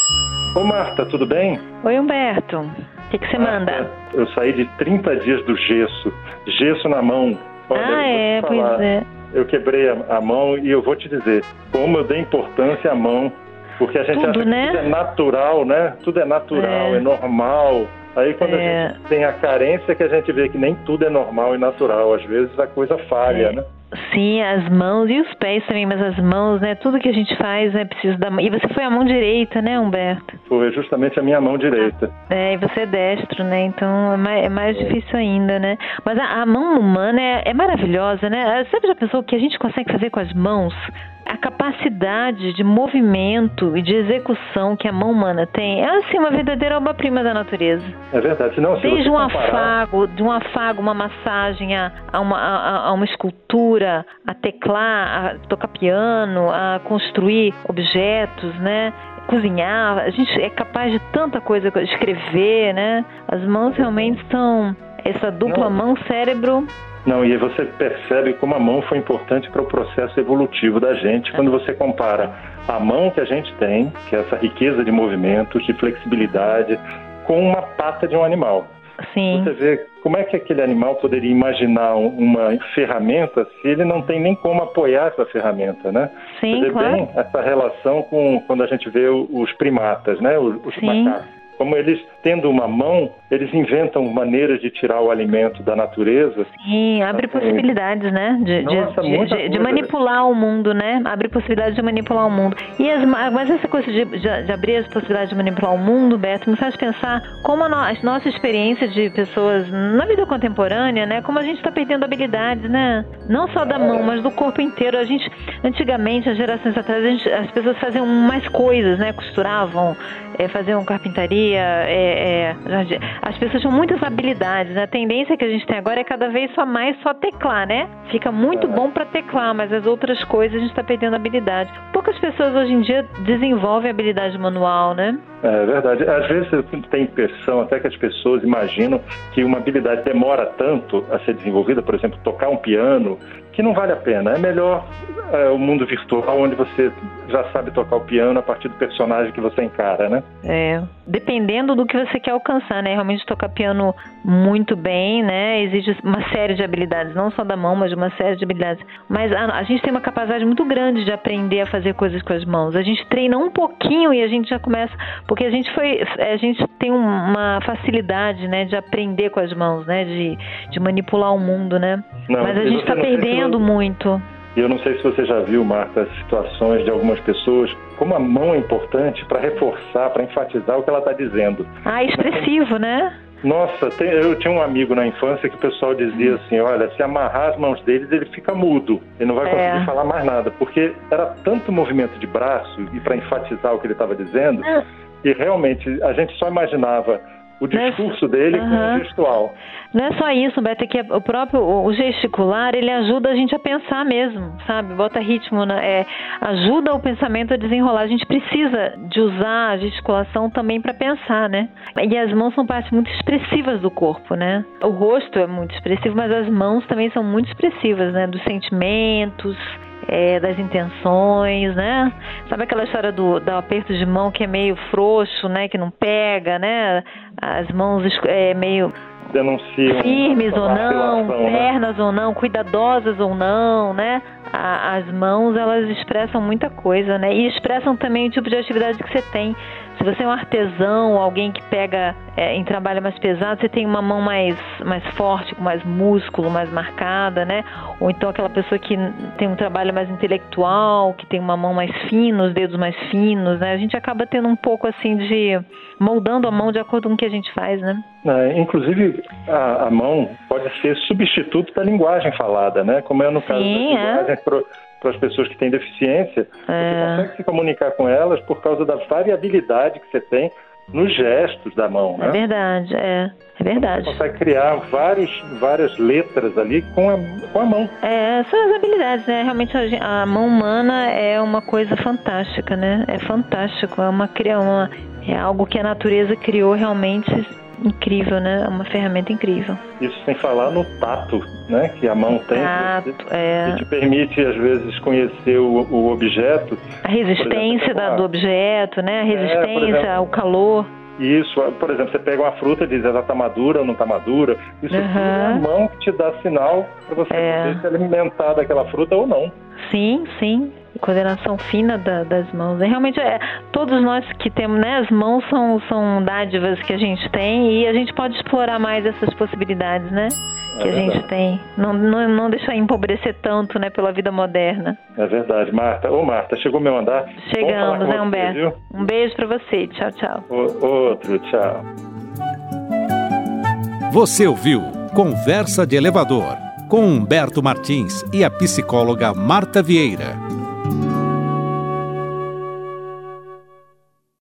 Ô Marta, tudo bem? Oi, Humberto. O que você manda? Eu saí de 30 dias do gesso na mão. Olha, pois é. Eu quebrei a mão e eu vou te dizer como eu dei importância à mão, porque a gente acha que tudo é natural, né? Tudo é natural, é normal. Aí quando a gente tem a carência que a gente vê que nem tudo é normal e natural, às vezes a coisa falha, né? Sim, as mãos e os pés também, mas as mãos, né? Tudo que a gente faz é preciso da mão. E você foi a mão direita, né, Humberto? Foi justamente a minha mão direita. E você é destro, né? Então é mais difícil ainda, né? Mas a mão humana é maravilhosa, né? Você já pensou o que a gente consegue fazer com as mãos? A capacidade de movimento e de execução que a mão humana tem é assim uma verdadeira obra-prima da natureza. É verdade. Não, desde um afago, uma massagem, a uma escultura, a teclar, a tocar piano, a construir objetos, né? Cozinhar, a gente é capaz de tanta coisa, escrever, né? As mãos realmente são essa dupla mão-cérebro. Não, e aí você percebe como a mão foi importante para o processo evolutivo da gente, quando você compara a mão que a gente tem, que é essa riqueza de movimentos, de flexibilidade, com uma pata de um animal. Sim. Você vê como é que aquele animal poderia imaginar uma ferramenta se ele não tem nem como apoiar essa ferramenta, né? Sim, você vê claro. bem essa relação com quando a gente vê os primatas, né? Os macacos. Como eles, tendo uma mão, eles inventam maneiras de tirar o alimento da natureza. Sim, abre possibilidades, né? De manipular o mundo, né? Abre possibilidades de manipular o mundo. Mas essa coisa de abrir as possibilidades de manipular o mundo, Beto, me faz pensar como a nossa experiência de pessoas na vida contemporânea, né? Como a gente está perdendo habilidades, né? Não só da mão, mas do corpo inteiro. Antigamente, as gerações atrás, as pessoas faziam mais coisas, né? Costuravam, faziam carpintaria, as pessoas tinham muitas habilidades, né? A tendência que a gente tem agora é cada vez só teclar, né? Fica muito bom para teclar, mas as outras coisas a gente está perdendo habilidade. Poucas pessoas hoje em dia desenvolvem habilidade manual, né? É verdade. Às vezes eu tenho a impressão até que as pessoas imaginam que uma habilidade demora tanto a ser desenvolvida, por exemplo, tocar um piano, que não vale a pena. É melhor o mundo virtual, onde você já sabe tocar o piano a partir do personagem que você encara, né? Dependendo do que você quer alcançar, né? Realmente tocar piano muito bem, né? Exige uma série de habilidades, não só da mão, mas de uma série de habilidades. Mas a gente tem uma capacidade muito grande de aprender a fazer coisas com as mãos. A gente treina um pouquinho e a gente já começa... Porque a gente tem uma facilidade, né, de aprender com as mãos, né? De manipular o mundo, né? Mas a gente está perdendo muito. E eu não sei se você já viu, Marta, as situações de algumas pessoas, como a mão é importante para reforçar, para enfatizar o que ela está dizendo. Expressivo, né? Nossa, eu tinha um amigo na infância que o pessoal dizia assim, olha, se amarrar as mãos deles, ele fica mudo, ele não vai conseguir falar mais nada, porque era tanto movimento de braço e para enfatizar o que ele estava dizendo, que realmente a gente só imaginava o discurso dele com o gestual. Não é só isso, Beto, é que o gesticular, ele ajuda a gente a pensar mesmo, sabe? Bota ritmo, ajuda o pensamento a desenrolar. A gente precisa de usar a gesticulação também para pensar, né? E as mãos são partes muito expressivas do corpo, né? O rosto é muito expressivo, mas as mãos também são muito expressivas, né? Dos sentimentos, das intenções, né? Sabe aquela história do aperto de mão que é meio frouxo, né? Que não pega, né? As mãos meio denunciam firmes ou não, ternas ou não, cuidadosas ou não, né? As mãos, elas expressam muita coisa, né? E expressam também o tipo de atividade que você tem. Se você é um artesão, alguém que pega em trabalho mais pesado, você tem uma mão mais forte, com mais músculo, mais marcada, né? Ou então aquela pessoa que tem um trabalho mais intelectual, que tem uma mão mais fina, os dedos mais finos, né? A gente acaba tendo um pouco assim de... moldando a mão de acordo com o que a gente faz, né? Inclusive, a mão pode ser substituto da linguagem falada, né? Como é no caso da linguagem para as pessoas que têm deficiência. Você consegue se comunicar com elas por causa da variabilidade que você tem nos gestos da mão, né? É verdade, é verdade. Você consegue criar várias letras ali com a mão. São as habilidades, né? Realmente a mão humana é uma coisa fantástica, né? É fantástico, é algo que a natureza criou realmente incrível, né? É uma ferramenta incrível. Isso sem falar no tato, né? Que a mão tem, que te permite, às vezes, conhecer o objeto. A resistência do objeto, né? A resistência ao calor. Isso, por exemplo, você pega uma fruta e diz, ela está madura ou não está madura. Isso tudo é a mão que te dá sinal para você poder se alimentar daquela fruta ou não. Sim, sim. Coordenação fina das mãos. Realmente, todos nós que temos, né, as mãos são dádivas que a gente tem e a gente pode explorar mais essas possibilidades, né? Que a gente tem. Não deixar empobrecer tanto, né, pela vida moderna. É verdade, Marta. Ô, Marta, chegou meu andar? Chegamos, né, Humberto? Um beijo pra você. Tchau, tchau. Outro, tchau. Você ouviu Conversa de Elevador, com Humberto Martins e a psicóloga Marta Vieira.